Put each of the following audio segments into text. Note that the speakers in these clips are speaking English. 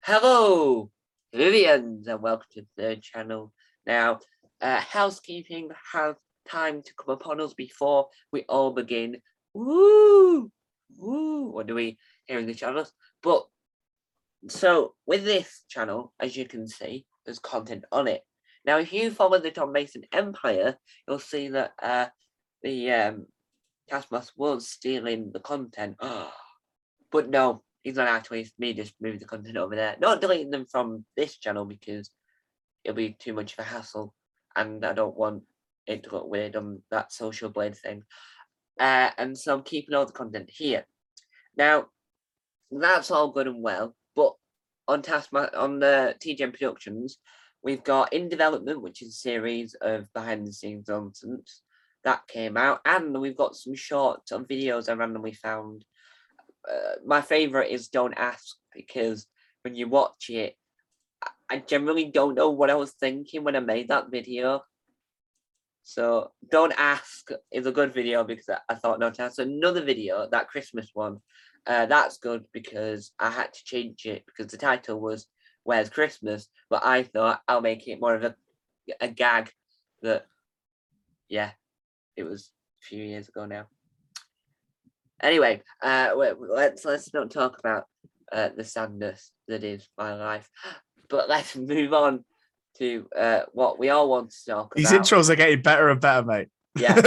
Hello, Vivians, and welcome to the third channel. Now, housekeeping has time to come upon us before we all begin. Woo! Woo! What do we hear in the channels? But, so, with this channel, as you can see, there's content on it. Now, if you follow the Tom Mason Empire, you'll see that the Taskmaster was stealing the content. But no, he's not actually. It's me just moving the content over there. Not deleting them from this channel because it'll be too much of a hassle. And I don't want it to look weird on that Social Blade thing. And so I'm keeping all the content here. Now, that's all good and well. But on the TGM Productions, we've got In Development, which is a series of behind-the-scenes nonsense that came out. And we've got some short videos I randomly found. My favorite is Don't Ask, because when you watch it, I generally don't know what I was thinking when I made that video. So Don't Ask is a good video because I thought not to ask. Another video, that Christmas one, that's good because I had to change it because the title was Where's Christmas? But I thought I'll make it more of a gag that, yeah, it was a few years ago now. Anyway, let's not talk about the sadness that is my life, but let's move on to what we all want to talk about. These intros are getting better and better, mate. Yeah.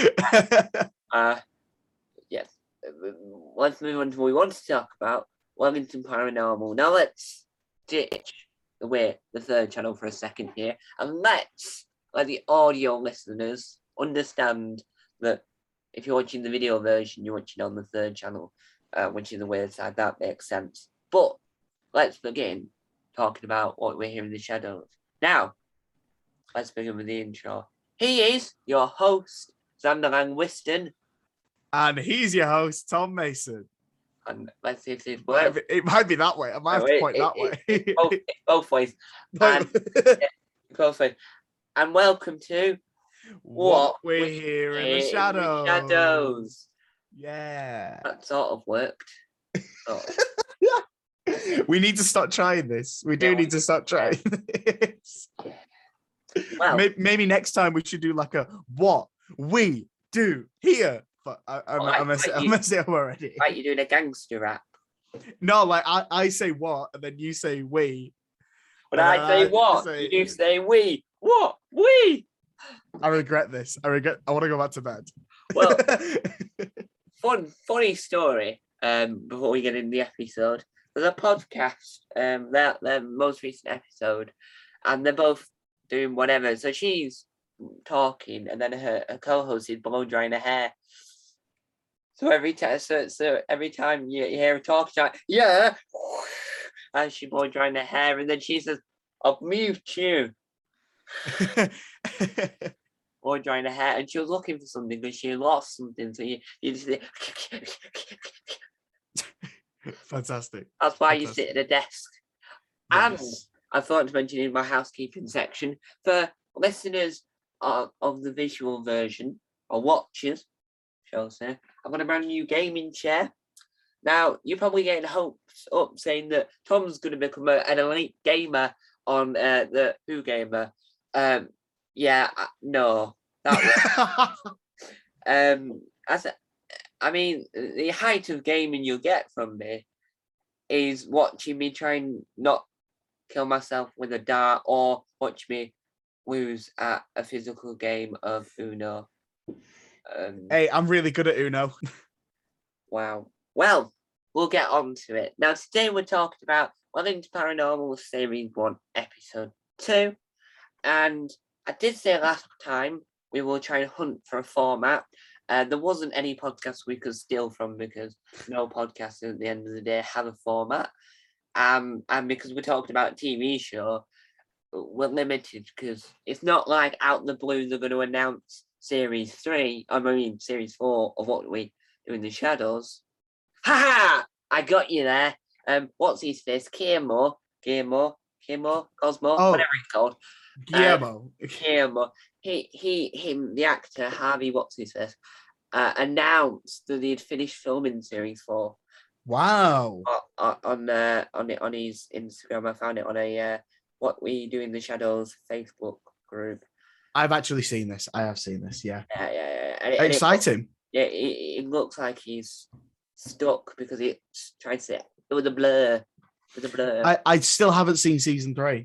Yes. Let's move on to what we want to talk about, Wellington Paranormal. Now let's ditch away the third channel for a second here, and let's let the audio listeners understand that if you're watching the video version, you're watching on the third channel, which is the weird side. That makes sense. But let's begin talking about what we're hearing in the shadows. Now, let's begin with the intro. He is your host, Xander Langwiston. And he's your host, Tom Mason. And let's see if this works. It might be that way. I might have to point that way. Both ways. And, both ways. And welcome to What we hear in the shadows. Yeah. That sort of worked. We need to start trying this. We do need to start trying this. Well, maybe next time we should do like a what we do here. But I messed it up already. Like you're doing a gangster rap. No, like I say what, and then you say we. But I say what, you say we. What? We. I regret this. I want to go back to bed. Well, funny story. Before we get in the episode, there's a podcast. Their most recent episode, and they're both doing whatever. So she's talking, and then her co-host is blow drying her hair. So every time you hear her talk, she's like, yeah, and she blow drying her hair, and then she says, "I'll mute you." Or drying her hair, and she was looking for something because she lost something. So you just fantastic. That's why you sit at a desk. Yes. And I thought to mention in my housekeeping section for listeners of the visual version or watchers, shall I say, I've got a brand new gaming chair. Now you're probably getting hopes up saying that Tom's going to become an elite gamer on the Who Gamer. Yeah, no, that was, I mean, the height of gaming you'll get from me is watching me try and not kill myself with a dart or watch me lose at a physical game of Uno. Hey, I'm really good at Uno. Wow. Well, we'll get on to it. Now, today we're talking about Wellington Paranormal Series 1, Episode 2. And I did say last time we will try and hunt for a format. There wasn't any podcast we could steal from because no podcast at the end of the day have a format. And because we're talking about a TV show, we're limited because it's not like out the blue they're going to announce Series 4 of What We Do in the Shadows. Ha ha! I got you there. What's his face? Cosmo, whatever it's called. Guillermo. The actor, Harvey, what's his face, announced that he'd finished filming Series 4. Wow. On his Instagram. I found it on a What We Do in the Shadows Facebook group. I've actually seen this. I have seen this. Yeah. Yeah. Exciting. It looks like he's stuck because it's trying to say it was a blur. It was a blur. I still haven't seen season 3.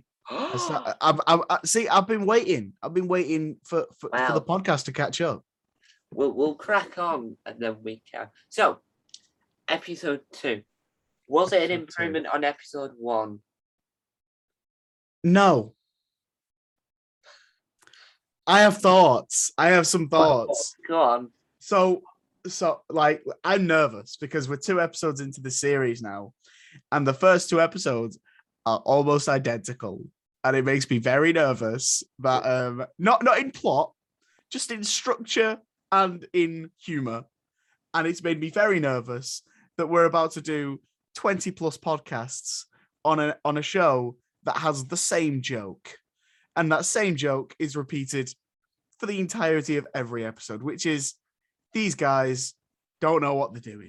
I've been waiting. I've been waiting for the podcast to catch up. We'll crack on and then we can. So, episode 2. Was it an improvement on episode 1? No. I have thoughts. I have some thoughts. Go on. So like, I'm nervous because we're 2 episodes into the series now, and the first 2 episodes are almost identical, and it makes me very nervous that not in plot, just in structure and in humor, and it's made me very nervous that we're about to do 20 plus podcasts on a show that has the same joke, and that same joke is repeated for the entirety of every episode, which is these guys don't know what they're doing.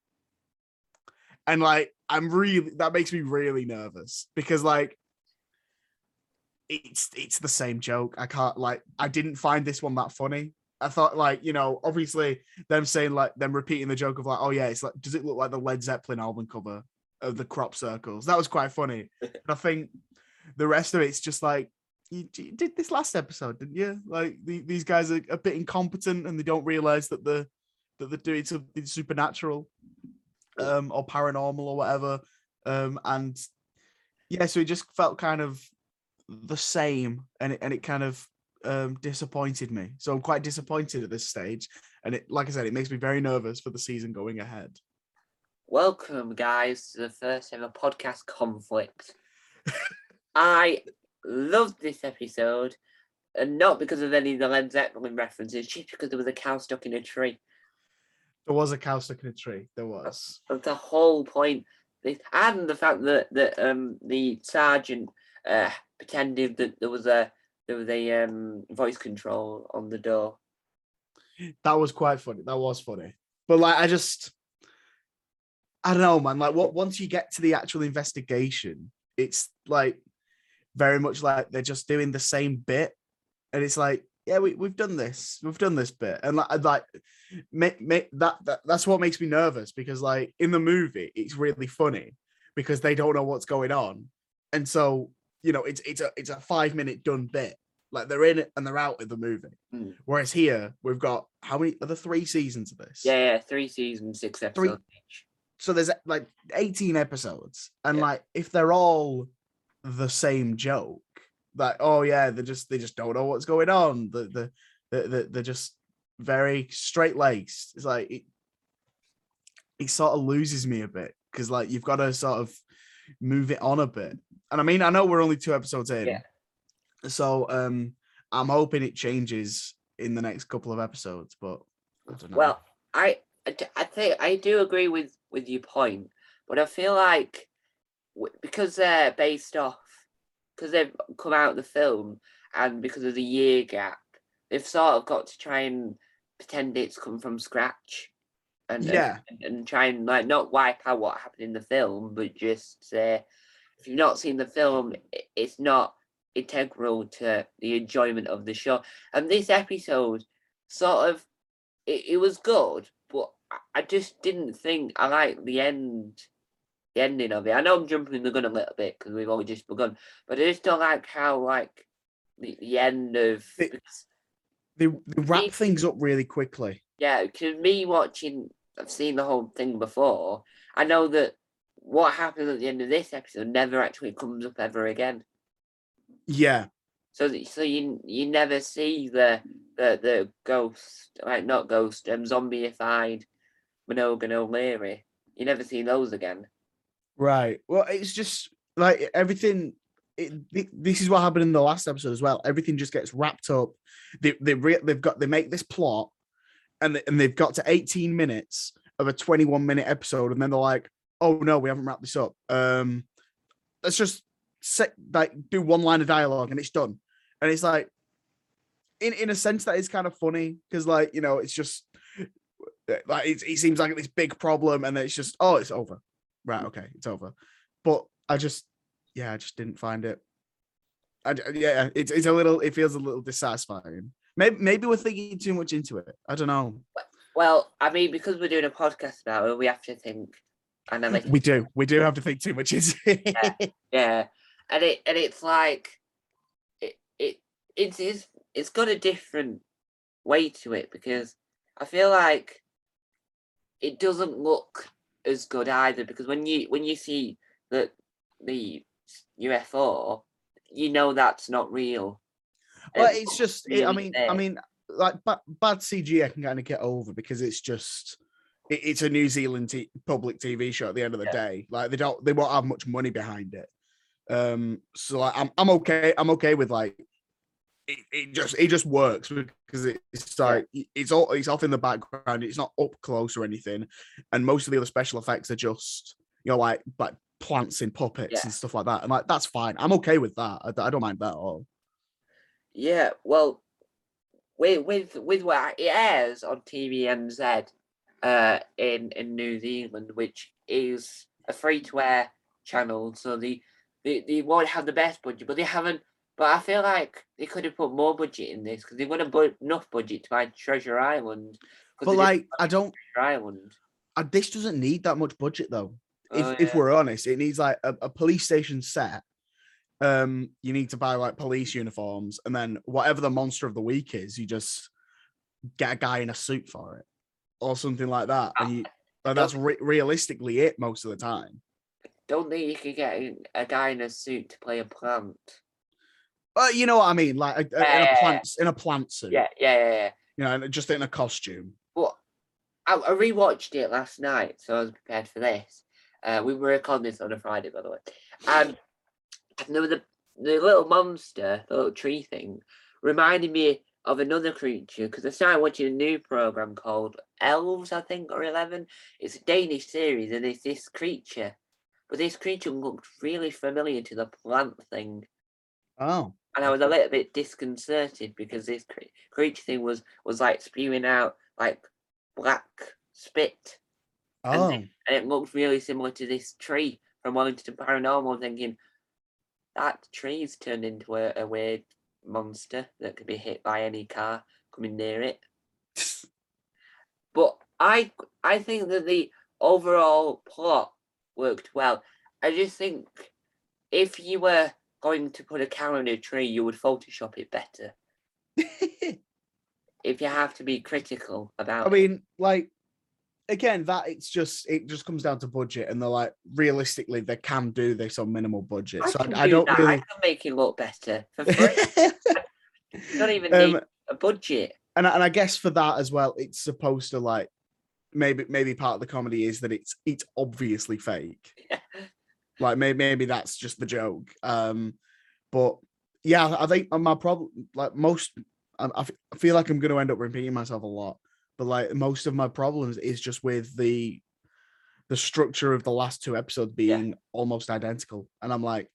And like, that makes me really nervous because like, it's the same joke. I didn't find this one that funny. I thought like, obviously them saying like them repeating the joke of like, oh yeah, it's like, does it look like the Led Zeppelin album cover of the crop circles? That was quite funny. And I think the rest of it's just like, you did this last episode, didn't you? Like these guys are a bit incompetent and they don't realize that they're doing something supernatural or paranormal or whatever. And yeah, so it just felt kind of the same, and it kind of disappointed me. So I'm quite disappointed at this stage, and it, like I said, it makes me very nervous for the season going ahead. Welcome, guys, to the first ever podcast conflict. I loved this episode, and not because of any of the Led Zeppelin references, just because there was a cow stuck in a tree. There was a cow stuck in a tree. There was. That's the whole point. And the fact that the sergeant pretended that there was a voice control on the door. That was quite funny. That was funny. But like, I don't know, man. Like, once you get to the actual investigation, it's like very much like they're just doing the same bit, and it's like, yeah, we've done this bit, and that's what makes me nervous, because like in the movie it's really funny because they don't know what's going on, and so it's a 5-minute done bit, like they're in it and they're out of the movie. Whereas here we've got, how many are the 3 seasons of this? Yeah, 3 seasons, 6 episodes each. So there's like 18 episodes, and like if they're all the same joke, like, oh yeah, they just don't know what's going on, they're just very straight-laced. It's like it sort of loses me a bit, because like you've got to sort of move it on a bit. And I mean, I know we're only 2 episodes in, so I'm hoping it changes in the next couple of episodes, but I don't know. Well, I think I do agree with your point, but I feel like because they're based off, because they've come out of the film, and because of the year gap, they've sort of got to try and pretend it's come from scratch, and try and like not wipe out what happened in the film, but just say, if you've not seen the film, it's not integral to the enjoyment of the show. And this episode sort of, it was good, but I just didn't think I liked the ending of it. I know I'm jumping the gun a little bit because we've only just begun, but I just don't like how like the end of they wrap things up really quickly. Yeah, because I've seen the whole thing before. I know that what happens at the end of this episode never actually comes up ever again. Yeah. So you never see the ghost, like not ghost, zombieified Minogue and O'Leary. You never see those again. Right. Well, it's just like everything. This is what happened in the last episode as well. Everything just gets wrapped up. They make this plot, and they've got to 18 minutes of a 21-minute episode, and then they're like, "Oh no, we haven't wrapped this up. Let's just do one line of dialogue and it's done." And it's like, in a sense, that is kind of funny, because like, it's just Like it seems like this big problem, and then it's just, oh, it's over. Right, okay, it's over. But I just didn't find it. It's a little. It feels a little dissatisfying. Maybe we're thinking too much into it. I don't know. Well, I mean, because we're doing a podcast about it, we have to think. We do have to think too much into it. Yeah, and it's like it's got a different way to it, because I feel like it doesn't look as good either, because when you see the UFO, you know that's not real. Well, it's just really I mean, like bad CG I can kind of get over, because it's just it's a New Zealand public TV show at the end of the day. Like they won't have much money behind it. So like, I'm okay with like it just works, because it's like it's off in the background, it's not up close or anything, and most of the other special effects are just, you know, like plants and puppets and stuff like that, and like that's fine. I'm okay with that. I don't mind that at all. Yeah, well, with what it airs on TVNZ in New Zealand, which is a free-to-air channel, so they won't have the best budget, but they haven't. But I feel like they could have put more budget in this, because they've got enough budget to buy Treasure Island. But like, I don't. Treasure Island. This doesn't need that much budget though. If we're honest, it needs like a police station set. You need to buy like police uniforms, and then whatever the monster of the week is, you just get a guy in a suit for it, or something like that, and that's realistically it most of the time. Don't think you could get a guy in a suit to play a plant. You know what I mean, like in a plant suit. Yeah. You know, just in a costume. But I rewatched it last night, so I was prepared for this. We were recording this on a Friday, by the way, and there was the little monster, the little tree thing, reminded me of another creature, because I started watching a new program called Elves, I think, or 11. It's a Danish series, and it's this creature, but this creature looked really familiar to the plant thing. Oh. And I was a little bit disconcerted, because this creature thing was like spewing out like black spit. Oh. And it looked really similar to this tree from Wellington Paranormal, thinking that tree's turned into a weird monster that could be hit by any car coming near it. But I think that the overall plot worked well. I just think if you were going to put a cow in a tree, you would Photoshop it better. If you have to be critical about I mean, like, again, it just comes down to budget, and they're like, realistically, they can do this on minimal budget. So I don't really. I can make it look better for free. You don't even need a budget. And I guess for that as well, it's supposed to like maybe part of the comedy is that it's obviously fake. Yeah. Like maybe that's just the joke. But yeah, I think my problem, like I feel like I'm going to end up repeating myself a lot. But like most of my problems is just with the structure of the last two episodes being almost identical, and I'm like,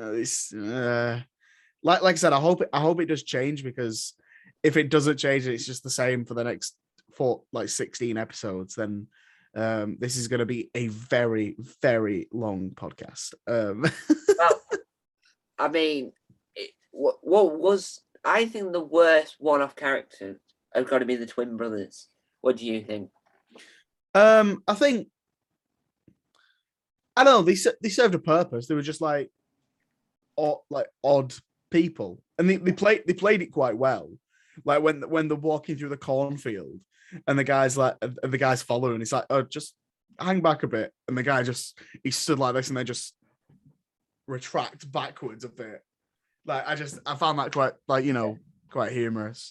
like I said, I hope it does change, because if it doesn't change, it's just the same for the next 16 episodes, then this is going to be a very, very long podcast. Well, I mean, what was, I think the worst one-off character have got to be the twin brothers. What do you think? I think, I don't know, they served a purpose. They were just like odd people, and they played it quite well. Like when they're walking through the cornfield, and the guy's following, he's like, oh, just hang back a bit, and the guy he stood like this, and they just retract backwards a bit. Like I found that quite, like, you know, quite humorous.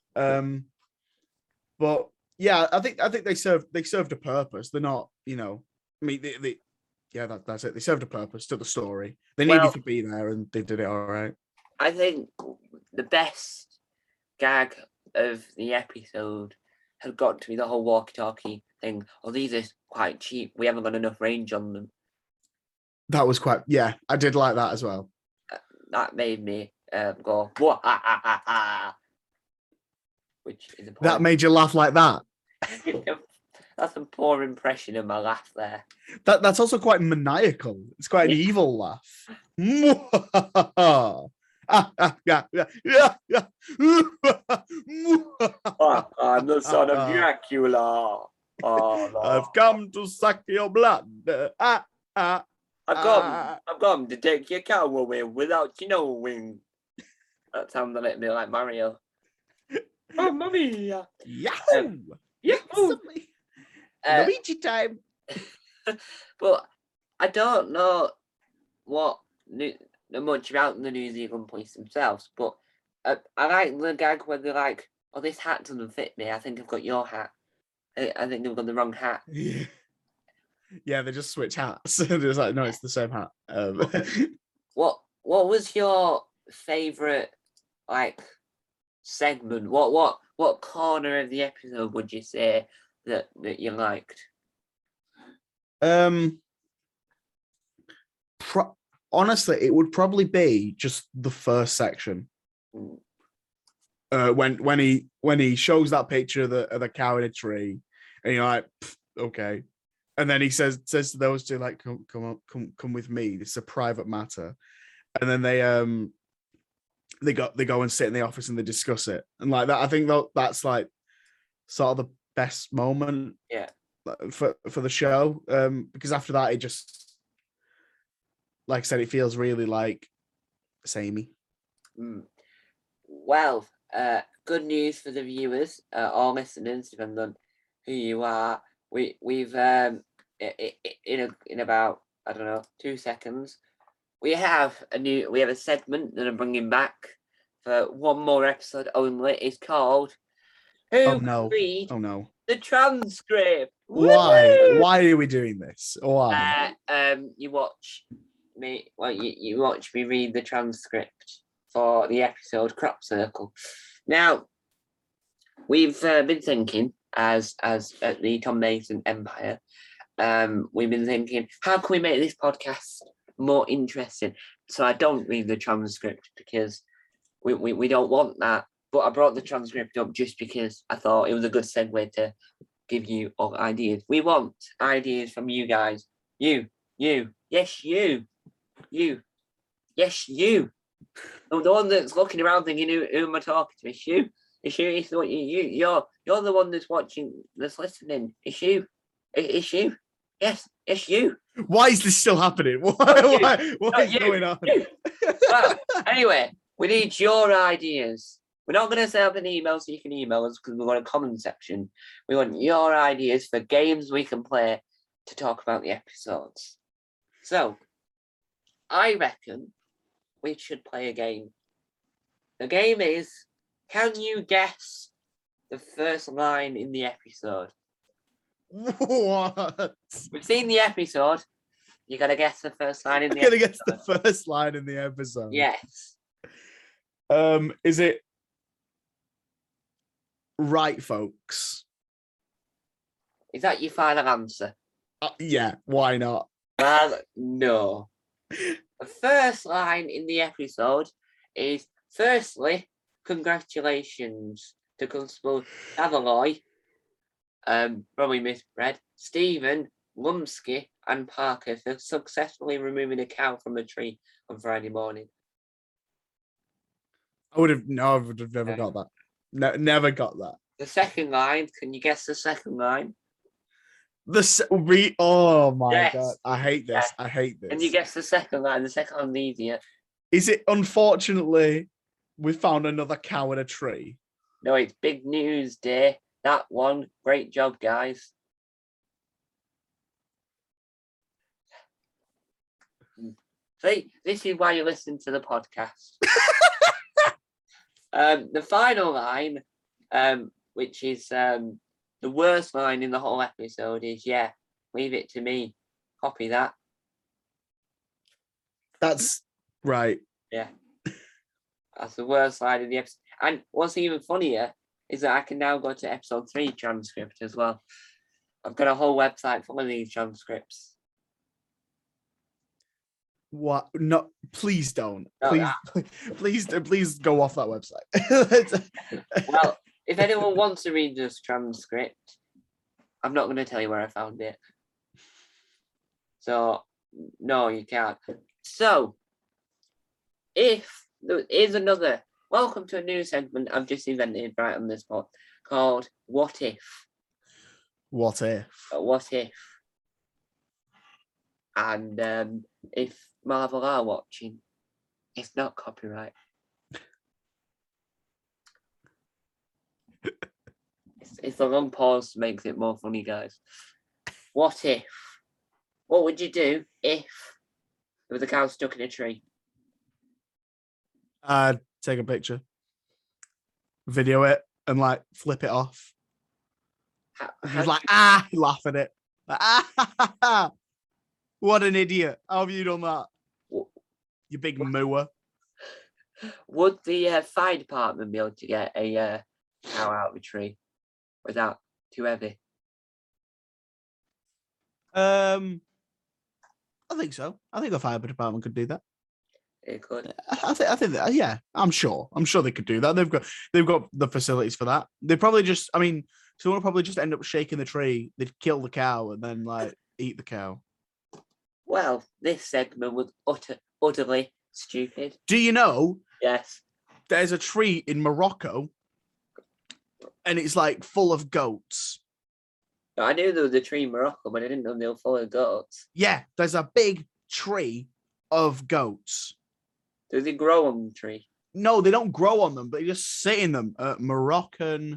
But yeah, I think they served a purpose. They're not, you know, I mean, that's it. They served a purpose to the story. They needed to be there, and they did it all right. I think the best gag of the episode had got to be the whole walkie-talkie thing. Oh, these are quite cheap. We haven't got enough range on them. That was quite, yeah, I did like that as well. That made me go, whoa, which is that made you laugh like that. That's a poor impression of my laugh there. That's also quite maniacal. It's quite an evil laugh. I'm the son of Dracula. Oh, no. I've come to suck your blood. I've come to take your cow away without you knowing. That sounds a little bit like Mario. Mamma mia! Yahoo! Yahoo! Luigi time. But I don't know much about the New Zealand police themselves, but I like the gag where they're like, "Oh, this hat doesn't fit me. I think I've got your hat. I think they've got the wrong hat." Yeah, they just switch hats. They're just like, no, it's the same hat. What was your favorite segment? What corner of the episode would you say that you liked? Honestly, it would probably be just the first section. When he shows that picture of the cow in a tree, and you're like, okay, and then he says to those two, like, come with me. It's a private matter, and then they go and sit in the office and they discuss it, and like that. I think that's like sort of the best moment, for the show, because after that it just, like I said, it feels really like samey. Well, good news for the viewers or listeners, depending on who you are. We've in about, I don't know, 2 seconds, we have a segment that I'm bringing back for one more episode only. It's called Who Can Read the Transcript? Why are we doing this? Why? You watch me. Well, you watch me read the transcript for the episode Crop Circle. Now, we've been thinking as at the Tom Mason Empire. We've been thinking, how can we make this podcast more interesting? So I don't read the transcript because we don't want that. But I brought the transcript up just because I thought it was a good segue to give you all ideas. We want ideas from you guys. You. Yes, you. Yes, you. The one that's looking around thinking, who am I talking to? It's you. It's you. It's what you're the one that's watching, that's listening. It's you. It's you. Yes, it's you. Why is this still happening? What is going on? Well, anyway, we need your ideas. We're not going to set up an email so you can email us because we've got a comment section. We want your ideas for games we can play to talk about the episodes. So, I reckon we should play a game. The game is, can you guess the first line in the episode? What? We've seen the episode. You got to guess the first line in the episode. You got to guess the first line in the episode. Yes. Is it right, folks? Is that your final answer? Yeah, why not? Well, no. The first line in the episode is, firstly, congratulations to Constable Savaloy, probably misread, Stephen, Lumsky, and Parker for successfully removing a cow from a tree on Friday morning. I would have never got that. Never got that. The second line, can you guess the second line? Oh my God. I hate this. I hate this. Can you guess the second line? The second line's easier. Is it, unfortunately, we found another cow in a tree? No, it's Big News Day. That one. Great job, guys. See, this is why you listen to the podcast. The final line, which is the worst line in the whole episode, is, yeah, leave it to me. Copy that. That's right. Yeah. That's the worst line in the episode. And what's even funnier is that I can now go to episode 3 transcript as well. I've got a whole website full of these transcripts. What? No, please don't. Please go off that website. Well, if anyone wants to read this transcript, I'm not going to tell you where I found it. So, no, you can't. So, here's another. Welcome to a new segment I've just invented right on the spot called What If? What if? What if? And if Marvel are watching, it's not copyright. It's a long pause makes it more funny, guys. What if? What would you do if there was a cow stuck in a tree? Take a picture, video it, and like flip it off. He's like, laugh at it. Like, what an idiot. How have you done that? You big mooer. Would the fire department be able to get a cow out of a tree? Or is that too heavy? I think so. I think the fire department could do that. It could. I think that, yeah, I'm sure they could do that. They've got the facilities for that. They probably just, I mean, someone will probably just end up shaking the tree. They'd kill the cow and then like eat the cow. Well, this segment was utterly stupid. Do you know? Yes. There's a tree in Morocco, and it's like full of goats. I knew there was a tree in Morocco, but I didn't know they were full of goats. Yeah, there's a big tree of goats. Do they grow on the tree? No, they don't grow on them, but they just sit in them. Moroccan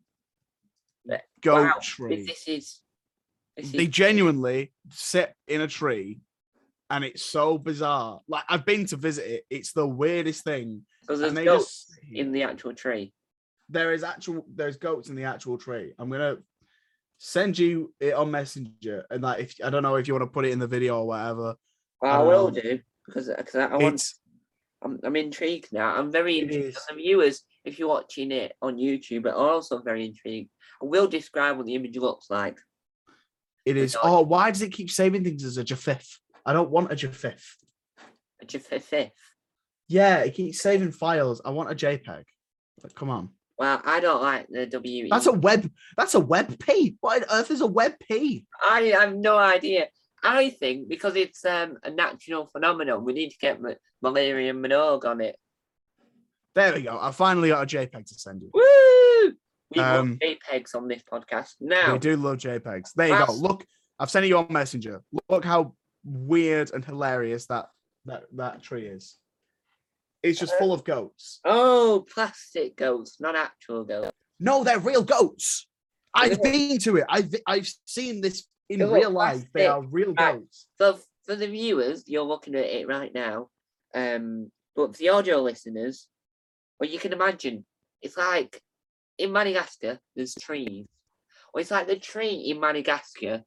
goat tree. They genuinely sit in a tree, and it's so bizarre. Like, I've been to visit it. It's the weirdest thing. Because there's goats in the actual tree. There's goats in the actual tree. I'm gonna send you it on Messenger, and like, if I don't know if you want to put it in the video or whatever. Well, I will do because I want. I'm intrigued now. I'm very intrigued. The viewers, if you're watching it on YouTube, are also very intrigued. I will describe what the image looks like. It is. Oh, why does it keep saving things as a GIF? I don't want a GIF. A GIF? Yeah, it keeps saving files. I want a JPEG. Like, come on. Well, I don't like the WE. That's a WebP. What on earth is a WebP? I have no idea. I think because it's a natural phenomenon, we need to get Malaria Minogue on it. There we go. I finally got a JPEG to send you. Woo! We love JPEGs on this podcast. Now we do love JPEGs. There you go. Look, I've sent it you on Messenger. Look how weird and hilarious that tree is. It's just full of goats. Oh, plastic goats, not actual goats. No, they're real goats. I've been to it. I've seen this in real life. They are real goats. So for the viewers, you're looking at it right now. But for the audio listeners, well, you can imagine it's like in Madagascar, there's trees. Or it's like the tree in Madagascar,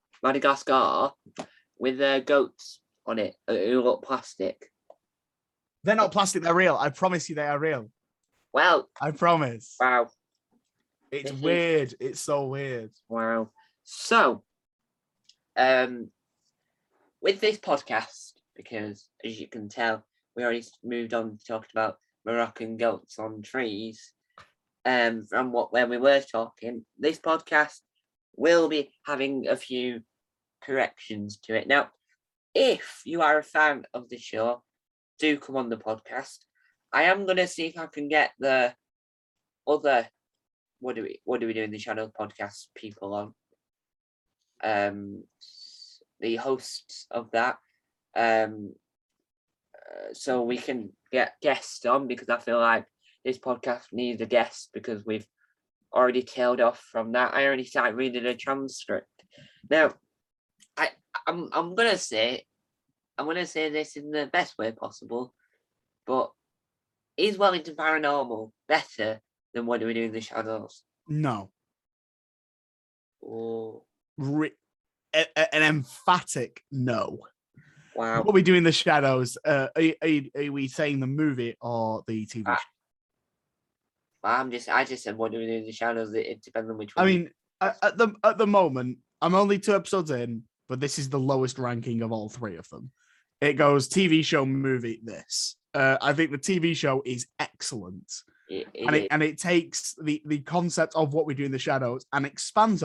with goats on it who look plastic. They're not plastic, they're real. I promise you they are real. Well, I promise. Wow. It's weird. It's so weird. Wow. So, with this podcast, because as you can tell, we already moved on to talking about Moroccan goats on trees. From when we were talking, this podcast will be having a few corrections to it. Now, if you are a fan of the show, do come on the podcast. I am going to see if I can get the other what do we do in the Shadows podcast people on, the hosts of that, so we can get guests on, because I feel like this podcast needs a guest because we've already tailed off from that. I already started reading a transcript. Now, I'm gonna say this in the best way possible, but is Wellington Paranormal better than What Do We Do in the Shadows? No. Oh. An emphatic no. Wow. What We Do in the Shadows? Are we saying the movie or the TV show? I just said What Do We Do in the Shadows. It depends on which one. I mean, at the moment, I'm only 2 episodes in, but this is the lowest ranking of all 3 of them. It goes TV show, movie, this. I think the TV show is excellent. It takes the concept of What We Do in the Shadows and expands on it.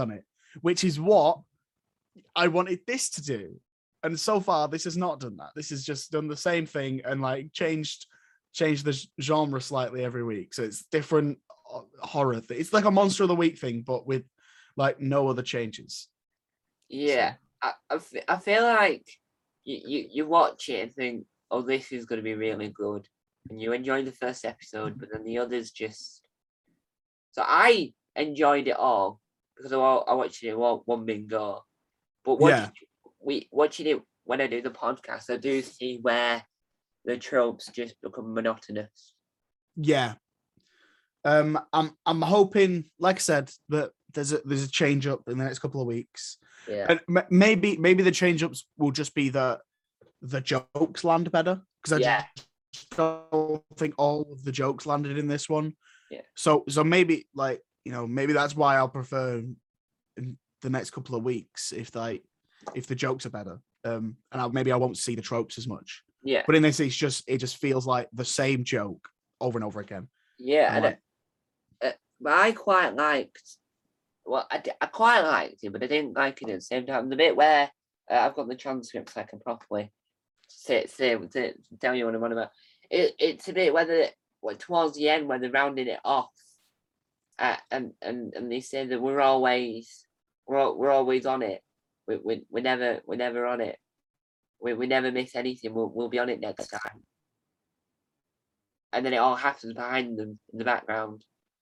which is what I wanted this to do. And so far, this has not done that. This has just done the same thing and like changed the genre slightly every week. So it's different horror. It's like a Monster of the Week thing, but with like no other changes. Yeah, so. I feel like you watch it and think, oh, this is going to be really good, and you enjoy the first episode, but then the others just. So I enjoyed it all because I watched it one big go, but watching it when I do the podcast, I do see where the tropes just become monotonous. Yeah. I'm hoping, like I said, that there's a change up in the next couple of weeks. Yeah. And maybe the change ups will just be that the jokes land better, because I just don't think all of the jokes landed in this one. Yeah. So maybe like, you know, maybe that's why I'll prefer in the next couple of weeks if the jokes are better. And maybe I won't see the tropes as much. Yeah. But in this, it just feels like the same joke over and over again. Yeah, and but I quite liked. Well, I quite liked it, but I didn't like it at the same time. The bit where I've got the transcript so I can properly tell you what I'm on about. It's a bit where towards the end when they're rounding it off, and they say that we're always on it. We're never on it. We never miss anything. We'll be on it next time. And then it all happens behind them in the background.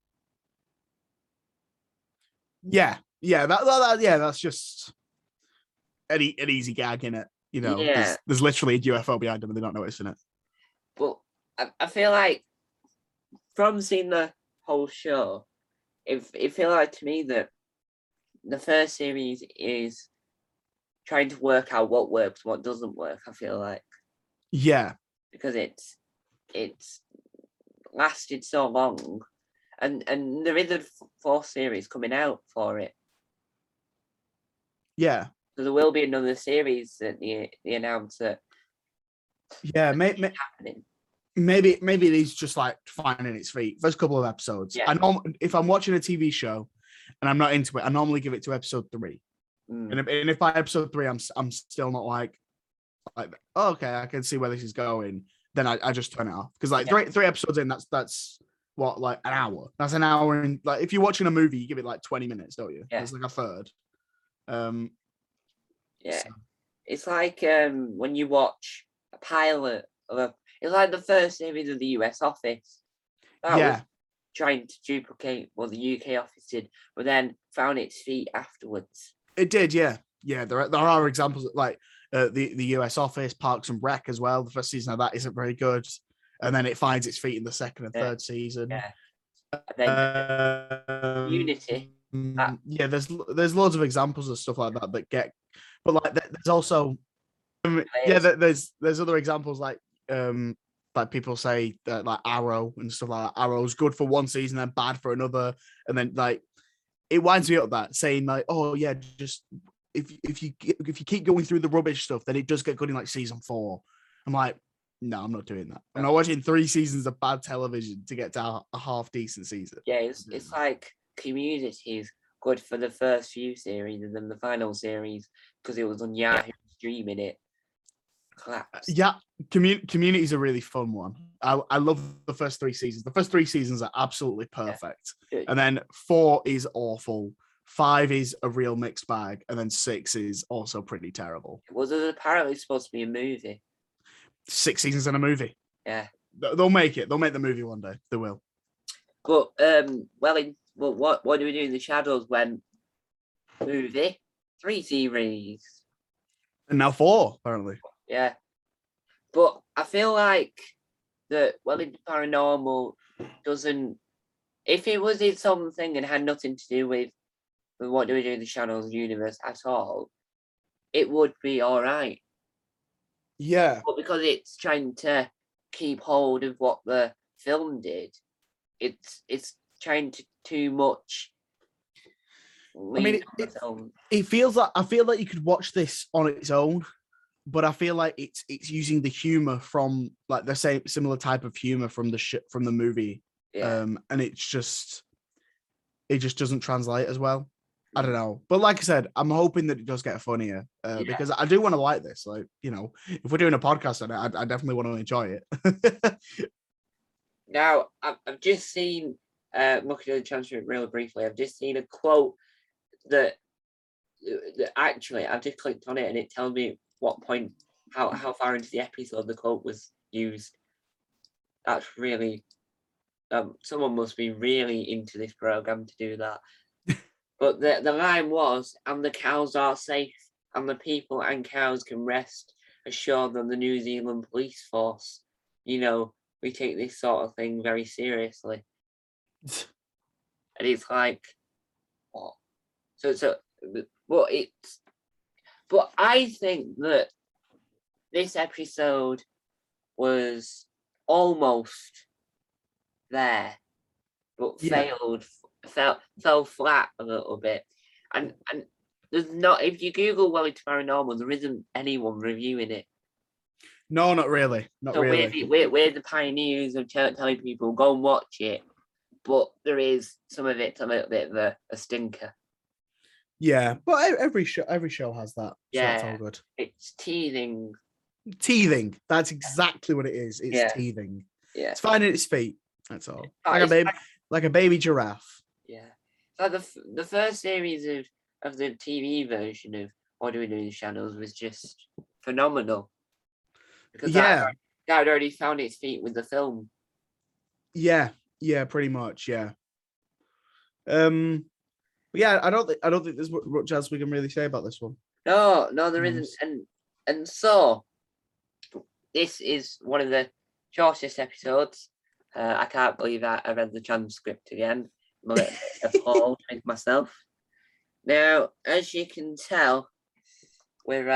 Yeah, that's just an easy gag in it. You know, there's literally a UFO behind them and they're not noticing it. But I feel like from seeing the whole show, it feel like to me that the first series is trying to work out what works, what doesn't work. I feel like, because it's lasted so long, and there is a fourth series coming out for it. Yeah. So there will be another series that they announced that. Yeah, maybe it is just like finding its feet. First couple of episodes. Yeah. If I'm watching a TV show and I'm not into it, I normally give it to episode 3. And if by episode 3 I'm still not like oh, okay, I can see where this is going, then I just turn it off. Because like three episodes in, that's what, like an hour. That's an hour. And like if you're watching a movie, you give it like 20 minutes, don't you? Yeah. It's like a third. Yeah. So. It's like when you watch a pilot it's like the first series of the US Office. That was trying to duplicate what the UK Office did, but then found its feet afterwards. It did, yeah. Yeah, there are examples like the US Office, Parks and Rec as well. The first season of that isn't very good. And then it finds its feet in the second and third season. Yeah. And then Unity. Yeah, there's loads of examples of stuff like that get, but like there's also there's other examples like people say that like Arrow and stuff like that. Arrow's good for one season and bad for another, and then like it winds me up that saying like, oh yeah, just if you keep going through the rubbish stuff, then it does get good in like season 4. I'm like, no, I'm not doing that. I'm not watching 3 seasons of bad television to get to a half decent season. Yeah, it's like Community is good for the first few series, and then the final series, because it was on Yahoo streaming, it collapsed. Yeah, Community is a really fun one. I love the first 3 seasons. The first 3 seasons are absolutely perfect. Yeah. And then 4 is awful. 5 is a real mixed bag, and then 6 is also pretty terrible. Was it apparently supposed to be a movie? 6 seasons in a movie. Yeah. They'll make it. They'll make the movie one day. They will. But what do we do in the shadows when movie 3 series and now 4 apparently? Yeah, but I feel like that Wellington Paranormal doesn't. If it was its own thing and had nothing to do with what do we do in the Shadows universe at all, it would be all right. Yeah, but because it's trying to keep hold of what the film did, it's trying to too much. I mean, it feels like, I feel like you could watch this on its own, but I feel like it's using the humor from like the same similar type of humor from the movie, and it just doesn't translate as well. I don't know. But like I said, I'm hoping that it does get funnier because I do want to like this. Like, you know, if we're doing a podcast on it, I definitely want to enjoy it. Now, I've just seen, looking at the transcript real briefly, I've just seen a quote that actually, I've just clicked on it and it tells me what point, how far into the episode the quote was used. That's really, someone must be really into this program to do that. But the line was, and the cows are safe, and the people and cows can rest assured that the New Zealand police force, you know, we take this sort of thing very seriously. And it's like, what? But I think that this episode was almost there, but fell flat a little bit. And there's not, if you Google Wellington Paranormal, there isn't anyone reviewing it. No, not really. Not really. We're the pioneers of telling people go and watch it, but there is some of it's a little bit of a stinker. Yeah, but every show has that. So that's all good. It's teething. Teething. That's exactly what it is. It's teething. Yeah. It's finding its feet. That's all. Like a baby giraffe. Yeah. So the first series of the TV version of What Do We Do in the Shadows was just phenomenal. Because that had already found its feet with the film. Yeah, pretty much, yeah. Yeah, I don't think there's much else we can really say about this one. No, there isn't. And so this is one of the shortest episodes. I can't believe that I read the transcript again. I'm a little bit appalled with myself. Now, as you can tell, we're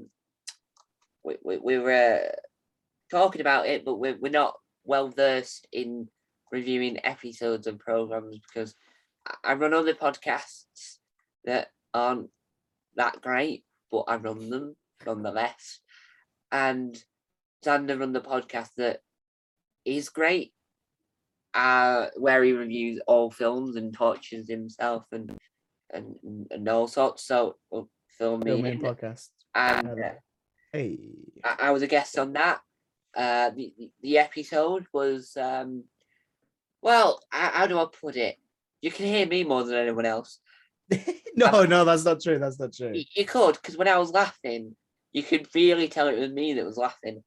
talking about it, but we're not well versed in reviewing episodes of programs because I run other podcasts that aren't that great, but I run them nonetheless. And Xander run the podcast that is great, where he reviews all films and tortures himself and all sorts. So filming podcasts. And hey, I was a guest on that. The episode was well, how do I put it? You can hear me more than anyone else. No, that's not true. That's not true. You could, because when I was laughing, you could really tell it was me that was laughing.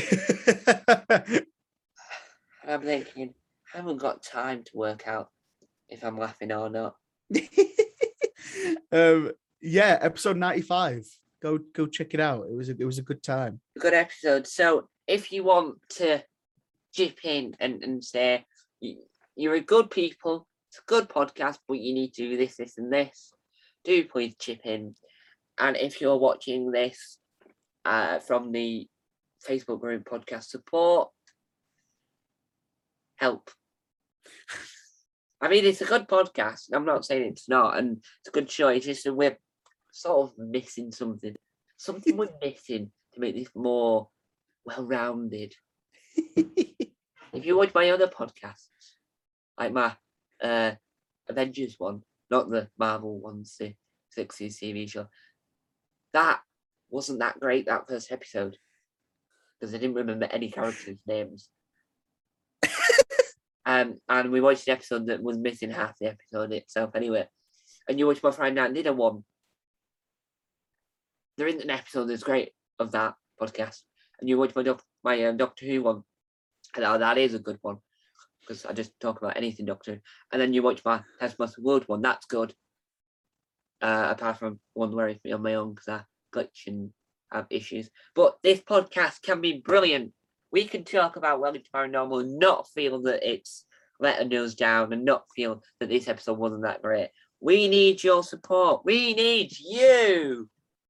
I'm thinking, I haven't got time to work out if I'm laughing or not. Yeah, episode 95. Go check it out. It was a good time. A good episode. So if you want to chip in and say you're a good people, it's a good podcast, but you need to do this, and this, do please chip in. And if you're watching this from the Facebook group Podcast Support, help. I mean, it's a good podcast. I'm not saying it's not, and it's a good show. It's just that we're sort of missing something. Something we're missing to make this more well-rounded. If you watch my other podcasts, like my Avengers one, not the Marvel ones, the 60s TV show, that wasn't that great, that first episode, because I didn't remember any characters' names. And we watched the episode that was missing half the episode itself anyway. And you watch my Friday Night Dinner one. There isn't an episode that's great of that podcast. And you watch my Doctor Who one. And that is a good one. Because I just talk about anything Doctor Who. And then you watch my Taskmaster World one. That's good. Apart from one where it's me on my own because I glitch and have issues. But this podcast can be brilliant. We can talk about Wellington Paranormal and not feel that it's letting us down and not feel that this episode wasn't that great. We need your support. We need you.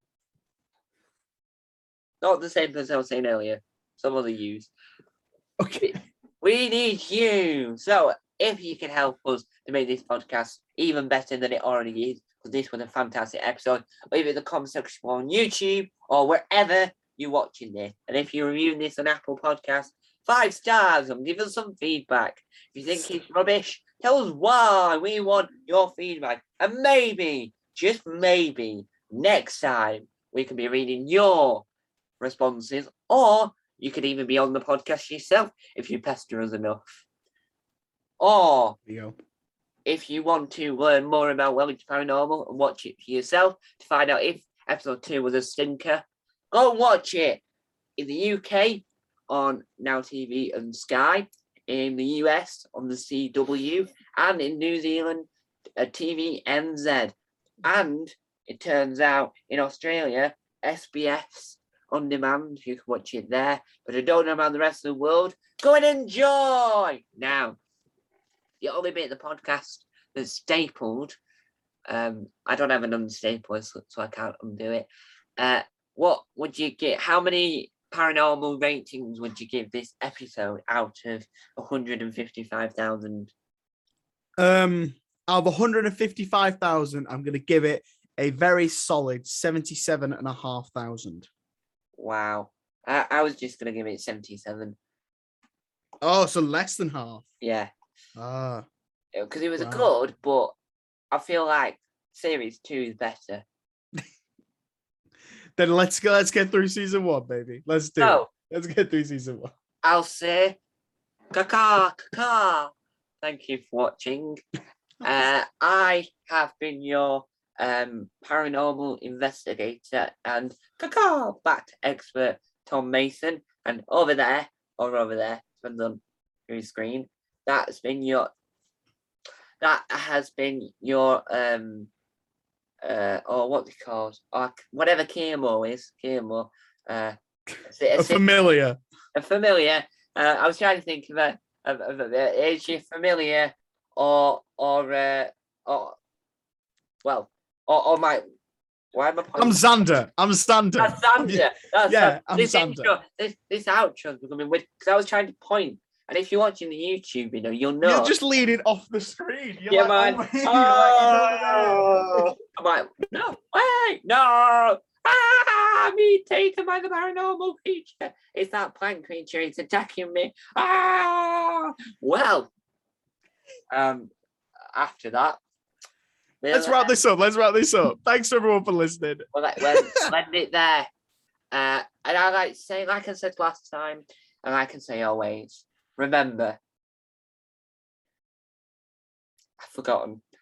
Not the same person I was saying earlier. Some other yous. Okay. We need you. So if you can help us to make this podcast even better than it already is, because this was a fantastic episode, leave it in the comment section on YouTube or wherever you're watching this. And if you're reviewing this on Apple Podcasts, 5 stars and give us some feedback. If you think it's rubbish, tell us why. We want your feedback. And maybe just maybe next time we can be reading your responses, or you could even be on the podcast yourself if you pester us enough. Or if you want to learn more about Wellington Paranormal and watch it for yourself to find out if episode 2 was a stinker, go and watch it in the UK on Now TV and Sky, in the US on the CW, and in New Zealand TVNZ. And it turns out in Australia, SBS On Demand, you can watch it there. But I don't know about the rest of the world. Go and enjoy! Now, the only bit of the podcast that's stapled, I don't have an unstapler, so I can't undo it. What would you get? How many paranormal ratings would you give this episode out of 155,000? Out of 155,000, I'm going to give it a very solid 77,500. Wow. I was just going to give it 77. Oh, so less than half. Yeah. Because it was a good, but I feel like series 2 is better. Then let's get through season 1, baby. Let's do it. Let's get through season 1. I'll say caca. Thank you for watching. I have been your paranormal investigator and backed expert Tom Mason, and over there, depends on whose screen, that has been your or what's it called? Or whatever Keimo is. Keimo. A familiar. A familiar. I was trying to think of is she familiar or my why am I I'm Xander. That's Xander. I'm Xander. This outro is becoming weird because I was trying to point. And if you're watching the YouTube video, you'll know. You're just leaning off the screen. You're man. I'm like, no, wait, no. Me taken by the paranormal creature. It's that plant creature. It's attacking me. Well, after that. Let's wrap this up. Thanks everyone for listening. We'll end it there. And I like to say, like I said last time, and I can say always, remember, I've forgotten.